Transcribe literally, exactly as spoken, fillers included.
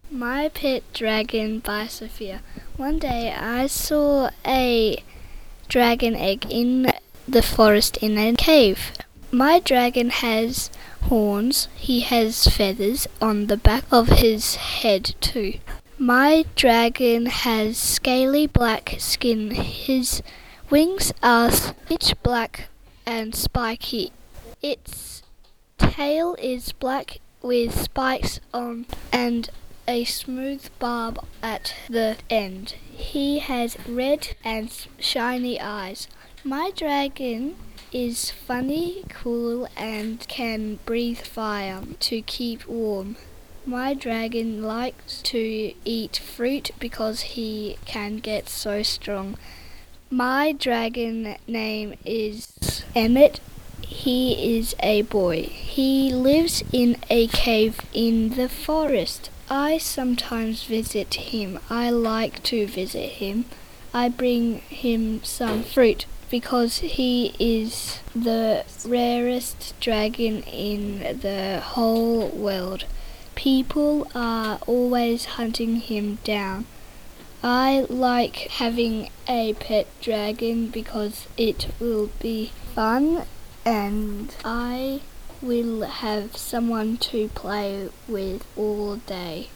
My Pet Dragon by Sophia. One day I saw a dragon egg in the forest in a cave. My dragon has horns. He has feathers on the back of his head too. My dragon has scaly black skin. His wings are pitch black and spiky. Its tail is black with spikes on and a smooth barb at the end. He has red and shiny eyes. My dragon is funny, cool, and can breathe fire to keep warm. My dragon likes to eat fruit because he can get so strong. My dragon name is Emmett. He is a boy. He lives in a cave in the forest. I sometimes visit him. I like to visit him. I bring him some fruit because he is the rarest dragon in the whole world. People are always hunting him down. I like having a pet dragon because it will be fun and I will have someone to play with all day.